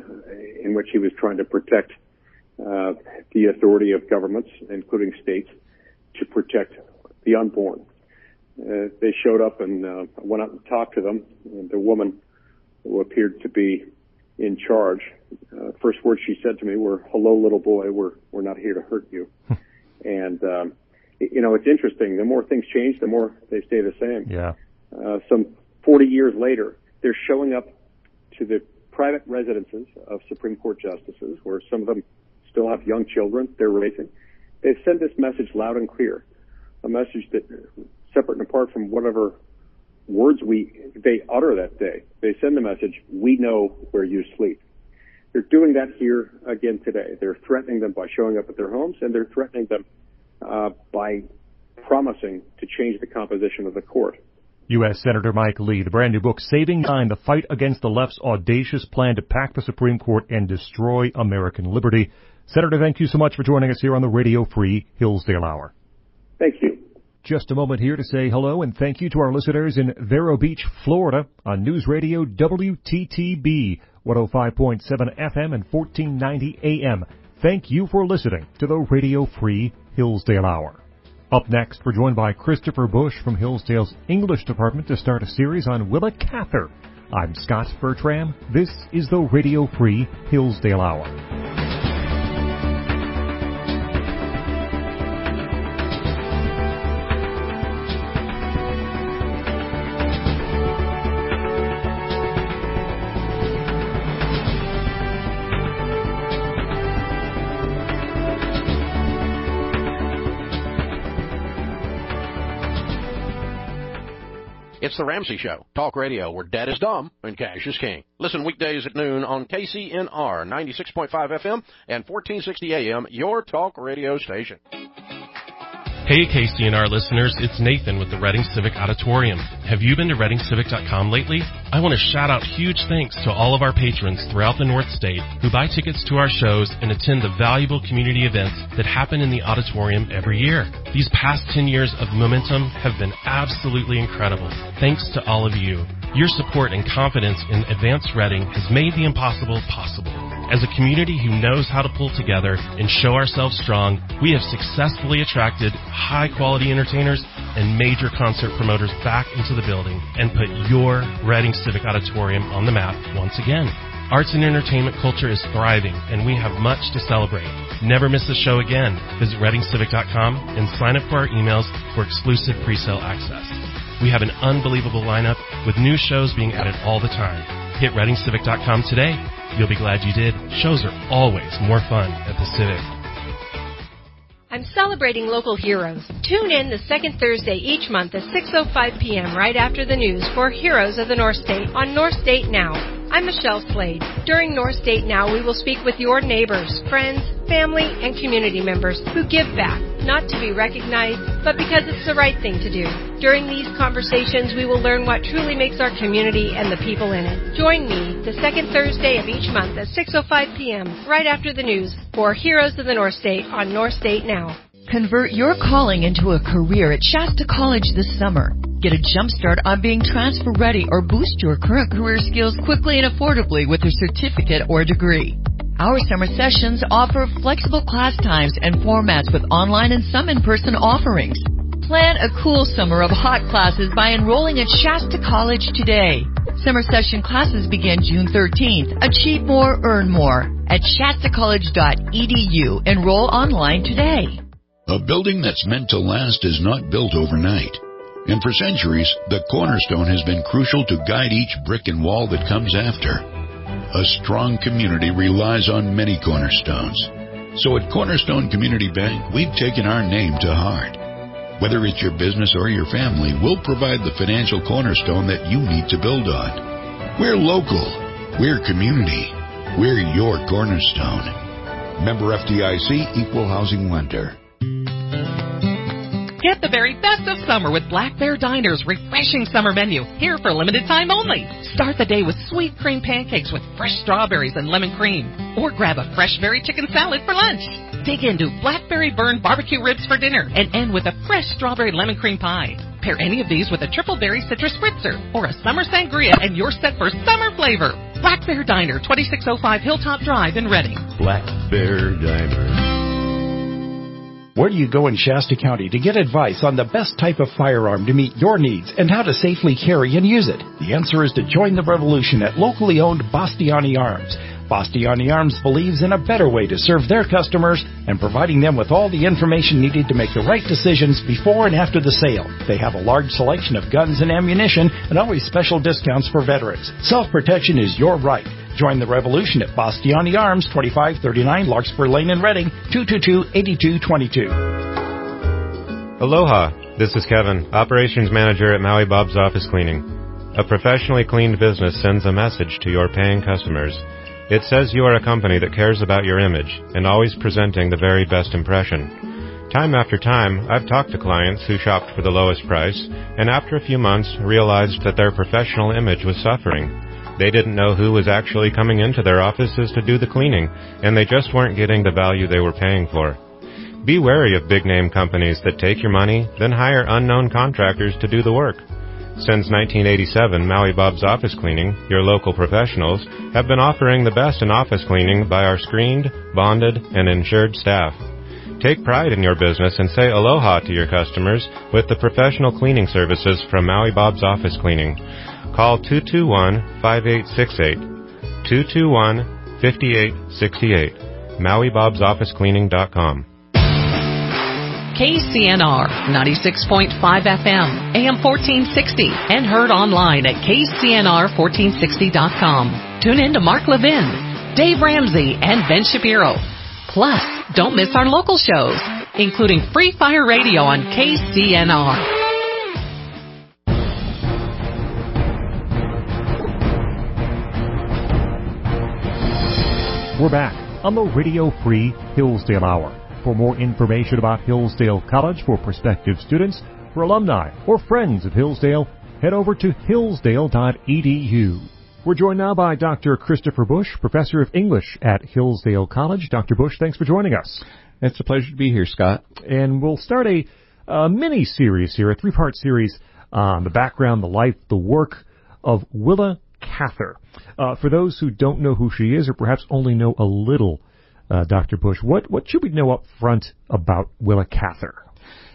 in which he was trying to protect uh, the authority of governments, including states, to protect the unborn. Uh, they showed up, and uh, I went out and talked to them. And the woman who appeared to be in charge, uh, first words she said to me were, "Hello, little boy. We're we're not here to hurt you." And um, you know, it's interesting. The more things change, the more they stay the same. Yeah. Uh, some forty years later, they're showing up to the private residences of Supreme Court justices, where some of them still have young children they're raising. They send this message loud and clear, a message that, separate and apart from whatever words we they utter that day, they send the message, "We know where you sleep." They're doing that here again today. They're threatening them by showing up at their homes, and they're threatening them uh, by promising to change the composition of the court. U S. Senator Mike Lee, the brand new book, Saving Nine, The Fight Against the Left's Audacious Plan to Pack the Supreme Court and Destroy American Liberty. Senator, thank you so much for joining us here on the Radio Free Hillsdale Hour. Thank you. Just a moment here to say hello and thank you to our listeners in Vero Beach, Florida on News Radio W T T B, one oh five point seven F M and fourteen ninety A M. Thank you for listening to the Radio Free Hillsdale Hour. Up next, we're joined by Christopher Bush from Hillsdale's English department to start a series on Willa Cather. I'm Scott Bertram. This is the Radio Free Hillsdale Hour. It's The Ramsey Show, talk radio where dead is dumb and cash is king. Listen weekdays at noon on K C N R ninety-six point five F M and fourteen sixty A M, your talk radio station. Hey K C N R listeners, it's Nathan with the Reading Civic Auditorium. Have you been to reading civic dot com lately? I want to shout out huge thanks to all of our patrons throughout the North State who buy tickets to our shows and attend the valuable community events that happen in the auditorium every year. These past ten years of momentum have been absolutely incredible. Thanks to all of you. Your support and confidence in Advanced Reading has made the impossible possible. As a community who knows how to pull together and show ourselves strong, we have successfully attracted high-quality entertainers and major concert promoters back into the building and put your Reading Civic Auditorium on the map once again. Arts and entertainment culture is thriving, and we have much to celebrate. Never miss a show again. Visit reading civic dot com and sign up for our emails for exclusive pre-sale access. We have an unbelievable lineup with new shows being added all the time. Hit reading civic dot com today. You'll be glad you did. Shows are always more fun at the Civic. I'm celebrating local heroes. Tune in the second Thursday each month at six oh five p.m. right after the news for Heroes of the North State on North State Now. I'm Michelle Slade. During North State Now, we will speak with your neighbors, friends, family, and community members who give back, not to be recognized, but because it's the right thing to do. During these conversations, we will learn what truly makes our community and the people in it. Join me the second Thursday of each month at six oh five p.m. right after the news for Heroes of the North State on North State Now. Convert your calling into a career at Shasta College this summer. Get a jump start on being transfer ready or boost your current career skills quickly and affordably with a certificate or degree. Our summer sessions offer flexible class times and formats with online and some in-person offerings. Plan a cool summer of hot classes by enrolling at Shasta College today. Summer session classes begin June thirteenth. Achieve more, earn more at shasta college dot e d u. Enroll online today. A building that's meant to last is not built overnight. And for centuries, the cornerstone has been crucial to guide each brick and wall that comes after. A strong community relies on many cornerstones. So at Cornerstone Community Bank, we've taken our name to heart. Whether it's your business or your family, we'll provide the financial cornerstone that you need to build on. We're local. We're community. We're your cornerstone. Member F D I C, Equal Housing Lender. Get the very best of summer with Black Bear Diner's refreshing summer menu, here for limited time only. Start the day with sweet cream pancakes with fresh strawberries and lemon cream. Or grab a fresh berry chicken salad for lunch. Dig into blackberry burn barbecue ribs for dinner and end with a fresh strawberry lemon cream pie. Pair any of these with a triple berry citrus spritzer or a summer sangria and you're set for summer flavor. Black Bear Diner, twenty-six oh five Hilltop Drive in Reading. Black Bear Diner. Where do you go in Shasta County to get advice on the best type of firearm to meet your needs and how to safely carry and use it? The answer is to join the revolution at locally owned Bastiani Arms. Bastiani Arms believes in a better way to serve their customers and providing them with all the information needed to make the right decisions before and after the sale. They have a large selection of guns and ammunition and always special discounts for veterans. Self-protection is your right. Join the revolution at Bastiani Arms, twenty-five thirty-nine Larkspur Lane in Reading, two two two, eight two two two. Aloha, this is Kevin, Operations Manager at Maui Bob's Office Cleaning. A professionally cleaned business sends a message to your paying customers. It says you are a company that cares about your image and always presenting the very best impression. Time after time, I've talked to clients who shopped for the lowest price and after a few months realized that their professional image was suffering. They didn't know who was actually coming into their offices to do the cleaning, and they just weren't getting the value they were paying for. Be wary of big-name companies that take your money, then hire unknown contractors to do the work. Since nineteen eighty-seven, Maui Bob's Office Cleaning, your local professionals, have been offering the best in office cleaning by our screened, bonded, and insured staff. Take pride in your business and say aloha to your customers with the professional cleaning services from Maui Bob's Office Cleaning. Call two two one, five eight six eight, two two one, five eight six eight, Maui Bob's Office Cleaning dot com. K C N R, ninety-six point five F M, A M fourteen sixty, and heard online at K C N R fourteen sixty dot com. Tune in to Mark Levin, Dave Ramsey, and Ben Shapiro. Plus, don't miss our local shows, including Free Fire Radio on K C N R. We're back on the Radio Free Hillsdale Hour. For more information about Hillsdale College for prospective students, for alumni, or friends of Hillsdale, head over to hillsdale dot e d u. We're joined now by Doctor Christopher Bush, Professor of English at Hillsdale College. Doctor Bush, thanks for joining us. It's a pleasure to be here, Scott. And we'll start a, a mini-series here, a three-part series on the background, the life, the work of Willa Cather. Uh, for those who don't know who she is, or perhaps only know a little, uh, Doctor Bush, what, what should we know up front about Willa Cather?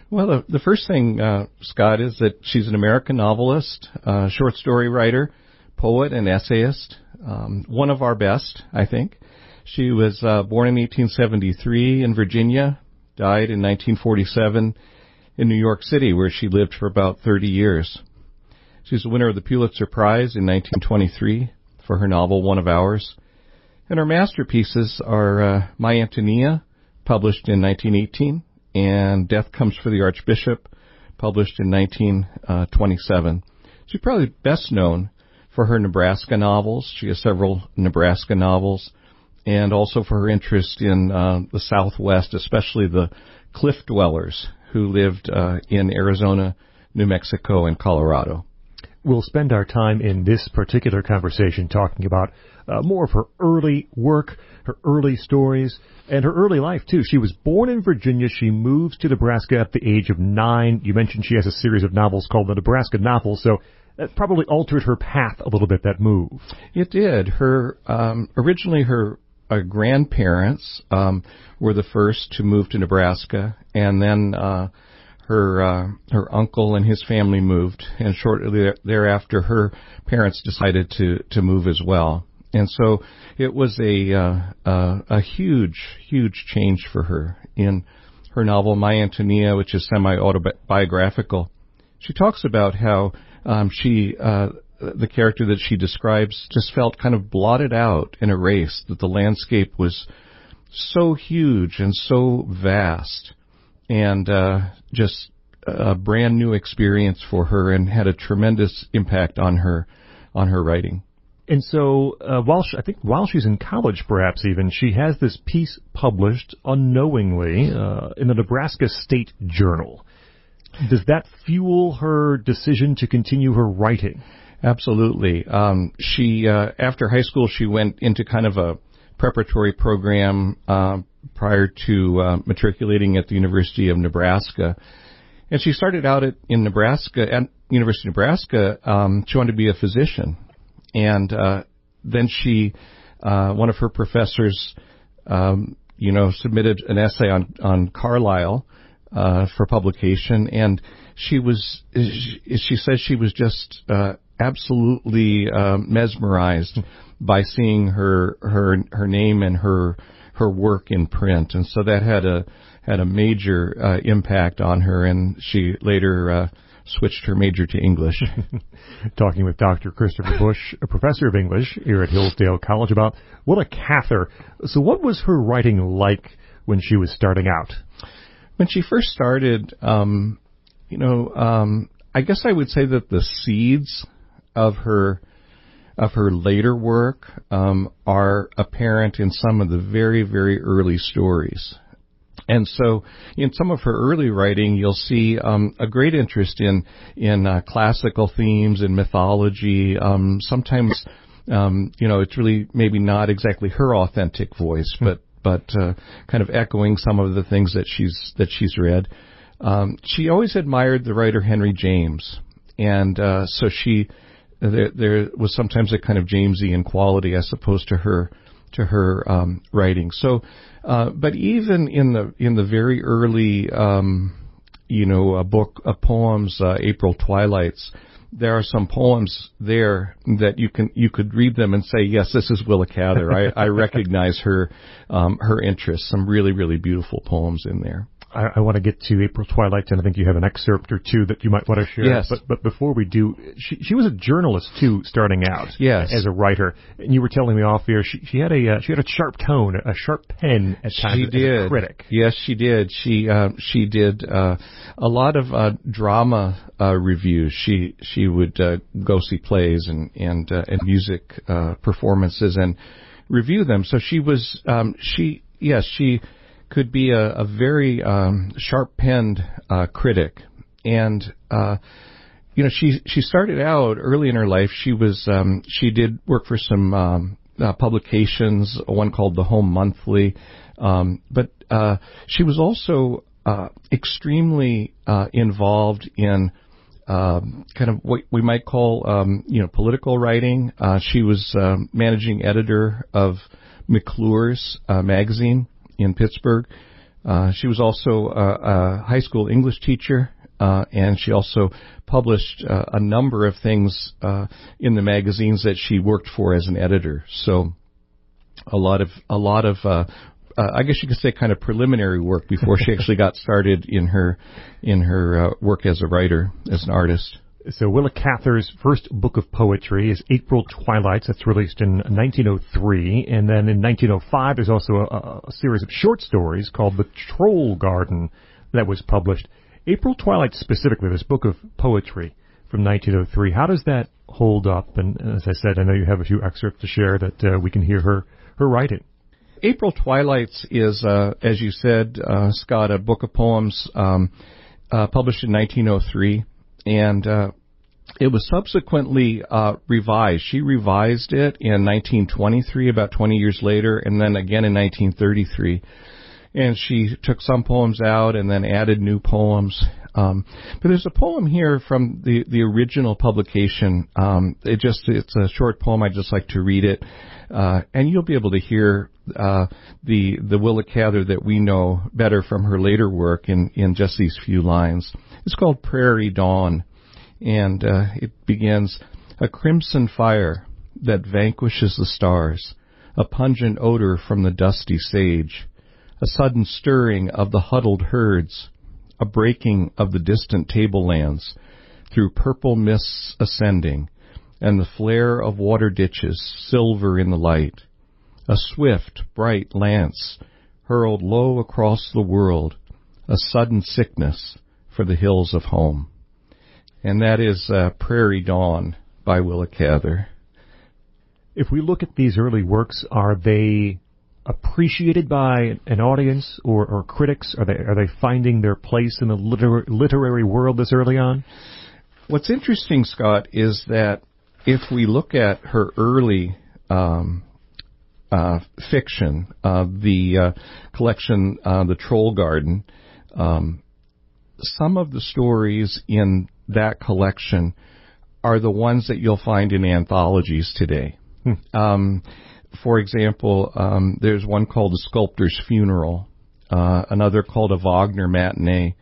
Well, the, the first thing, uh, Scott, is that she's an American novelist, uh, short story writer, poet, and essayist. Um, one of our best, I think. She was uh, born in eighteen seventy-three in Virginia, died in nineteen forty-seven in New York City, where she lived for about thirty years. She's the winner of the Pulitzer Prize in nineteen twenty-three for her novel One of Ours. And her masterpieces are uh, My Antonia, published in nineteen eighteen, and Death Comes for the Archbishop, published in nineteen twenty-seven. She's probably best known for her Nebraska novels. She has several Nebraska novels, and also for her interest in uh, the Southwest, especially the cliff dwellers who lived uh, in Arizona, New Mexico, and Colorado. We'll spend our time in this particular conversation talking about uh, more of her early work, her early stories, and her early life, too. She was born in Virginia. She moves to Nebraska at the age of nine. You mentioned she has a series of novels called the Nebraska Novels, so that probably altered her path a little bit, that move. It did. Her um, originally, her uh, grandparents um, were the first to move to Nebraska, and then uh Her uh, her uncle and his family moved, and shortly thereafter, her parents decided to, to move as well. And so it was a uh, uh, a huge, huge change for her. In her novel My Antonia, which is semi-autobiographical, she talks about how um, she uh, the character that she describes just felt kind of blotted out and erased. That the landscape was so huge and so vast, and uh, just a brand new experience for her, and had a tremendous impact on her, on her writing. And so, uh, while she, I think while she's in college, perhaps even, she has this piece published unknowingly uh, in the Nebraska State Journal. Does that fuel her decision to continue her writing? Absolutely. Um, she uh, after high school, she went into kind of a preparatory program uh, prior to uh, matriculating at the University of Nebraska. And she started out at, in Nebraska, at University of Nebraska, um, she wanted to be a physician. And uh, then she, uh, one of her professors, um, you know, submitted an essay on, on Carlisle uh, for publication. And she was, she, she says she was just uh, absolutely uh, mesmerized by seeing her, her, her name and her, her work in print. And so that had a, had a major uh, impact on her, and she later uh, switched her major to English. Talking with Doctor Christopher Bush, a professor of English here at Hillsdale College, about Willa Cather. So what was her writing like when she was starting out? When she first started, um, you know, um, I guess I would say that the seeds of her of her later work um, are apparent in some of the very, very early stories. And so in some of her early writing, you'll see um, a great interest in in uh, classical themes and mythology. Um, sometimes, um, you know, it's really maybe not exactly her authentic voice, but but uh, kind of echoing some of the things that she's that she's read. Um, she always admired the writer Henry James, and uh, so she there, there was sometimes a kind of Jamesian quality as opposed to her to her um, writing. So. Uh, but even in the in the very early, um, you know, a book of poems, uh, April Twilights, there are some poems there that you can you could read them and say, yes, this is Willa Cather. I, I recognize her um, her interests. Some really really beautiful poems in there. I, I want to get to April Twilight, and I think you have an excerpt or two that you might want to share. Yes. But, but before we do, she, she was a journalist, too, starting out. Yes. As a writer. And you were telling me off here, she, she had a uh, she had a sharp tone, a sharp pen at times she as did. a critic. Yes, she did. She uh, she did uh, a lot of uh, drama uh, reviews. She she would uh, go see plays and and uh, and music uh, performances and review them. So she was um, she yes she. could be a, a very um, sharp-penned uh, critic, and uh, you know she she started out early in her life. She was um, she did work for some um, uh, publications, one called the Home Monthly, um, but uh, she was also uh, extremely uh, involved in um, kind of what we might call um, you know political writing. Uh, she was uh, managing editor of McClure's uh, magazine in Pittsburgh. Uh, she was also a, a high school English teacher, uh, and she also published uh, a number of things uh, in the magazines that she worked for as an editor. So a lot of a lot of uh, uh, I guess you could say kind of preliminary work before she actually got started in her in her uh, work as a writer, as an artist. So Willa Cather's first book of poetry is April Twilights. That's released in nineteen oh three. And then in nineteen oh five, there's also a, a series of short stories called The Troll Garden that was published. April Twilights specifically, this book of poetry from nineteen oh three, how does that hold up? And as I said, I know you have a few excerpts to share that uh, we can hear her, her writing. April Twilights is, uh, as you said, uh, Scott, a book of poems um, uh, published in nineteen oh three. And uh, it was subsequently uh, revised. She revised it in nineteen twenty-three, about twenty years later, and then again in nineteen thirty-three. And she took some poems out and then added new poems. Um, but there's a poem here from the, the original publication. Um, it just it's a short poem. I'd just like to read it, uh, and you'll be able to hear uh, the the Willa Cather that we know better from her later work in in just these few lines. It's called Prairie Dawn, and uh, it begins, a crimson fire that vanquishes the stars, a pungent odor from the dusty sage, a sudden stirring of the huddled herds, a breaking of the distant tablelands, through purple mists ascending, and the flare of water ditches silver in the light, a swift, bright lance hurled low across the world, a sudden sickness for the hills of home. And that is uh, Prairie Dawn by Willa Cather. If we look at these early works, are they appreciated by an audience or, or critics? Are they are they finding their place in the liter- literary world this early on? What's interesting, Scott, is that if we look at her early um, uh, fiction, uh, the uh, collection, uh, The Troll Garden, um, some of the stories in that collection are the ones that you'll find in anthologies today. Hmm. Um, for example, um, there's one called The Sculptor's Funeral, uh, another called A Wagner Matinee,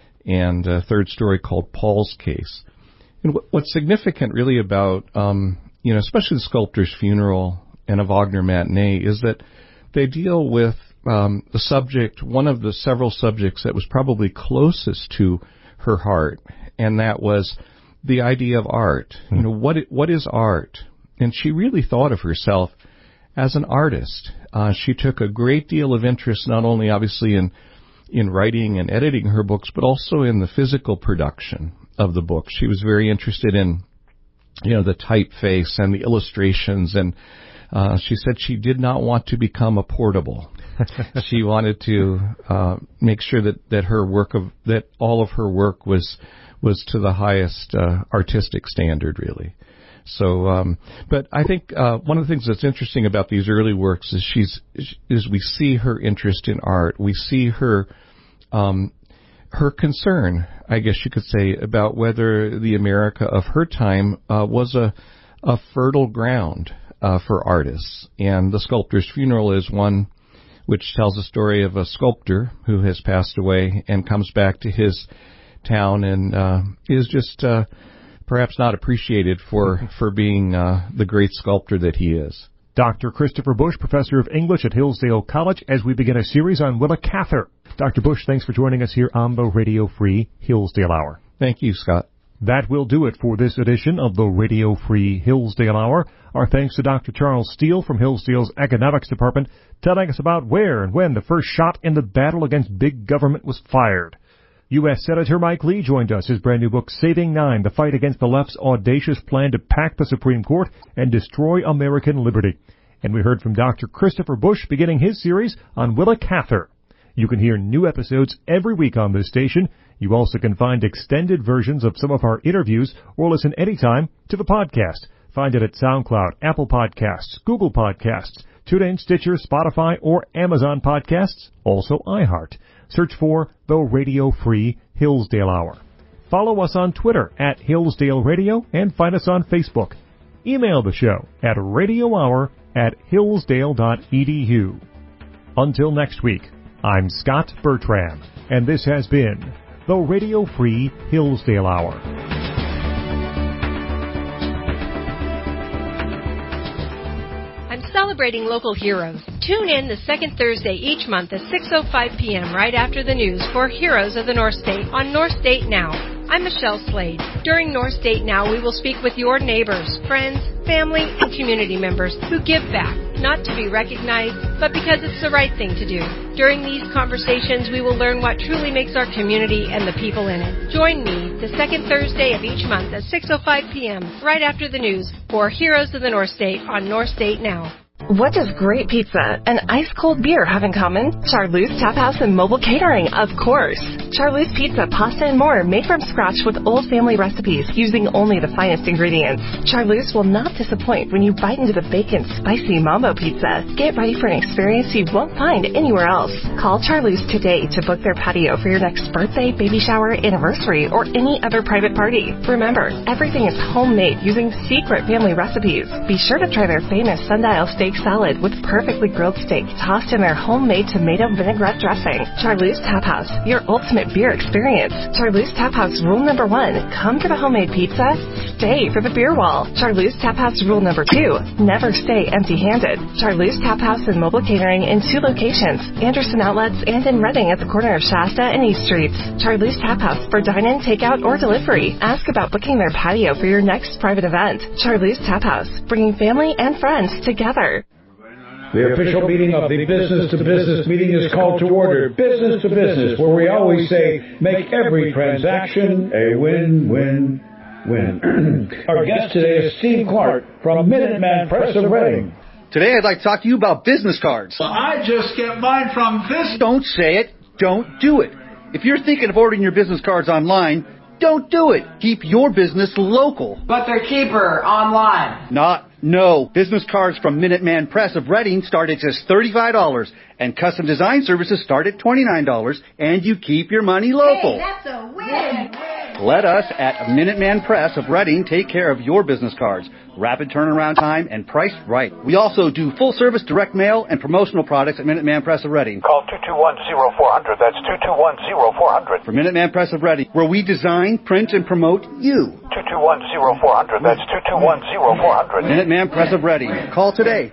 and a third story called Paul's Case. And w- what's significant really about, um, you know, especially The Sculptor's Funeral and A Wagner Matinee is that they deal with Um, the subject, one of the several subjects that was probably closest to her heart, and that was the idea of art. Hmm. You know, what what is art? And she really thought of herself as an artist. Uh, she took a great deal of interest, not only obviously in in writing and editing her books, but also in the physical production of the book. She was very interested in, you know, the typeface and the illustrations, and uh, she said she did not want to become a portable. She wanted to uh, make sure that, that her work of that all of her work was was to the highest uh, artistic standard, really. So, um, but I think uh, one of the things that's interesting about these early works is she's is we see her interest in art. We see her um, her concern, I guess you could say, about whether the America of her time uh, was a a fertile ground uh, for artists. And The Sculptor's Funeral is one which tells a story of a sculptor who has passed away and comes back to his town and uh, is just uh, perhaps not appreciated for, for being uh, the great sculptor that he is. Doctor Christopher Bush, professor of English at Hillsdale College, as we begin a series on Willa Cather. Doctor Bush, thanks for joining us here on the Radio Free Hillsdale Hour. Thank you, Scott. That will do it for this edition of the Radio Free Hillsdale Hour. Our thanks to Doctor Charles Steele from Hillsdale's Economics Department, telling us about where and when the first shot in the battle against big government was fired. U S Senator Mike Lee joined us. His brand new book, Saving Nine, the fight against the left's audacious plan to pack the Supreme Court and destroy American liberty. And we heard from Doctor Christopher Bush beginning his series on Willa Cather. You can hear new episodes every week on this station. You also can find extended versions of some of our interviews or listen anytime to the podcast. Find it at SoundCloud, Apple Podcasts, Google Podcasts, TuneIn, Stitcher, Spotify, or Amazon Podcasts, also iHeart. Search for the Radio Free Hillsdale Hour. Follow us on Twitter at Hillsdale Radio and find us on Facebook. Email the show at radiohour at hillsdale dot edu. Until next week, I'm Scott Bertram, and this has been the Radio Free Hillsdale Hour. I'm celebrating local heroes. Tune in the second Thursday each month at six oh five p.m. right after the news for Heroes of the North State on North State Now. I'm Michelle Slade. During North State Now, we will speak with your neighbors, friends, family, and community members who give back, not to be recognized, but because it's the right thing to do. During these conversations, we will learn what truly makes our community and the people in it. Join me the second Thursday of each month at six oh five p.m. right after the news for Heroes of the North State on North State Now. What does great pizza and ice-cold beer have in common? Charlotte's Tap House and Mobile Catering, of course. Charlotte's Pizza, pasta, and more made from scratch with old family recipes using only the finest ingredients. Charlotte's will not disappoint when you bite into the bacon spicy mambo pizza. Get ready for an experience you won't find anywhere else. Call Charlotte's today to book their patio for your next birthday, baby shower, anniversary, or any other private party. Remember, everything is homemade using secret family recipes. Be sure to try their famous sundial steak salad with perfectly grilled steak tossed in their homemade tomato vinaigrette dressing. Charlotte's Tap House, your ultimate beer experience. Charlotte's Tap House rule number one, come for the homemade pizza, stay for the beer wall. Charlotte's Tap House rule number two, never stay empty-handed. Charlotte's Tap House and Mobile Catering in two locations, Anderson Outlets and in Reading at the corner of Shasta and East Streets. Charlotte's Tap House for dine-in, takeout, or delivery. Ask about booking their patio for your next private event. Charlotte's Tap House, bringing family and friends together. The official meeting of the Business to Business meeting is called to order. Business to Business, where we always say, make every transaction a win-win-win. Our guest today is Steve Clark from Minuteman Press of Reading. Today I'd like to talk to you about business cards. Well, I just get mine from this. Don't say it. Don't do it. If you're thinking of ordering your business cards online, don't do it. Keep your business local. But they're cheaper online. Not No. Business cards from Minuteman Press of Reading start at just thirty-five dollars, and custom design services start at twenty-nine dollars, and you keep your money local. Hey, that's a win! Let us at Minuteman Press of Reading take care of your business cards. Rapid turnaround time and priced right. We also do full-service direct mail and promotional products at Minuteman Press of Reading. Call two two one, oh four hundred. That's two two one, oh four hundred. For Minuteman Press of Reading, where we design, print, and promote you. two two one, oh four hundred. That's two two one, oh four hundred. Minuteman Press of Reading. Call today.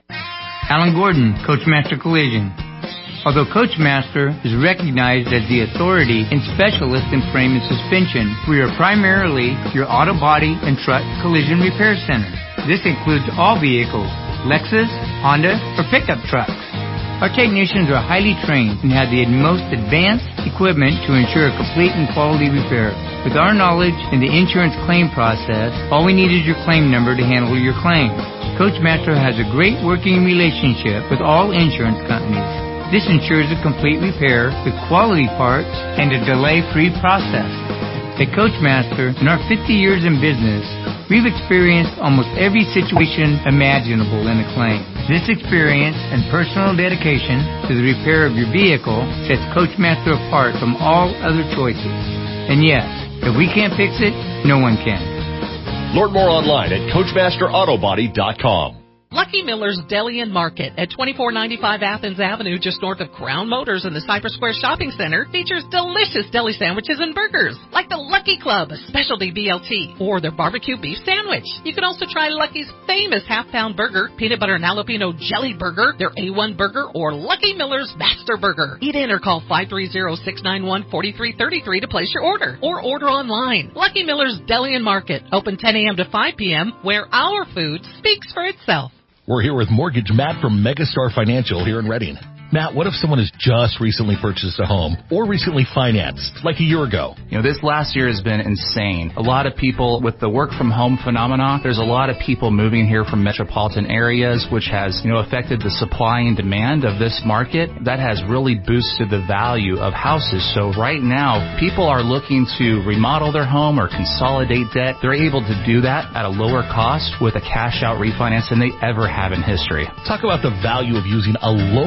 Alan Gordon, Coachmaster Collision. Although Coachmaster is recognized as the authority and specialist in frame and suspension, we are primarily your auto body and truck collision repair center. This includes all vehicles, Lexus, Honda, or pickup trucks. Our technicians are highly trained and have the most advanced equipment to ensure a complete and quality repair. With our knowledge in the insurance claim process, all we need is your claim number to handle your claim. Coachmaster has a great working relationship with all insurance companies. This ensures a complete repair with quality parts and a delay-free process. At Coachmaster, in our fifty years in business, we've experienced almost every situation imaginable in a claim. This experience and personal dedication to the repair of your vehicle sets Coachmaster apart from all other choices. And yes, if we can't fix it, no one can. Learn more online at Coachmaster Auto Body dot com. Lucky Miller's Deli and Market at twenty-four ninety-five Athens Avenue, just north of Crown Motors in the Cypress Square Shopping Center, features delicious deli sandwiches and burgers, like the Lucky Club, a specialty B L T, or their barbecue beef sandwich. You can also try Lucky's famous half-pound burger, peanut butter and jalapeno jelly burger, their A one burger, or Lucky Miller's Master Burger. Eat in or call five three zero, six nine one, four three three three to place your order, or order online. Lucky Miller's Deli and Market, open ten a.m. to five p.m., where our food speaks for itself. We're here with Mortgage Matt from Megastar Financial here in Reading. Matt, what if someone has just recently purchased a home or recently financed, like a year ago? You know, this last year has been insane. A lot of people, with the work from home phenomena, there's a lot of people moving here from metropolitan areas, which has, you know, affected the supply and demand of this market. That has really boosted the value of houses. So right now, people are looking to remodel their home or consolidate debt. They're able to do that at a lower cost with a cash out refinance than they ever have in history. Talk about the value of using a local mortgage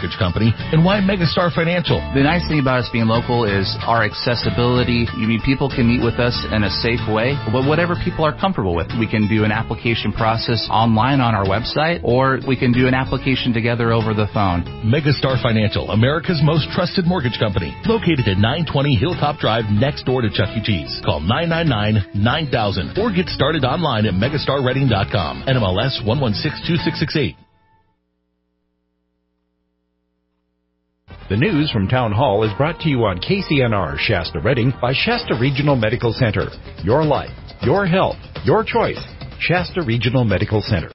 Mortgage Company, and why Megastar Financial? The nice thing about us being local is our accessibility. You mean people can meet with us in a safe way, but whatever people are comfortable with. We can do an application process online on our website, or we can do an application together over the phone. Megastar Financial, America's most trusted mortgage company, located at nine twenty Hilltop Drive, next door to Chuck E. Cheese. Call nine nine nine, nine thousand or get started online at megastar reading dot com. N M L S one one six two six six eight. The news from Town Hall is brought to you on K C N R Shasta Reading by Shasta Regional Medical Center. Your life, your health, your choice. Shasta Regional Medical Center.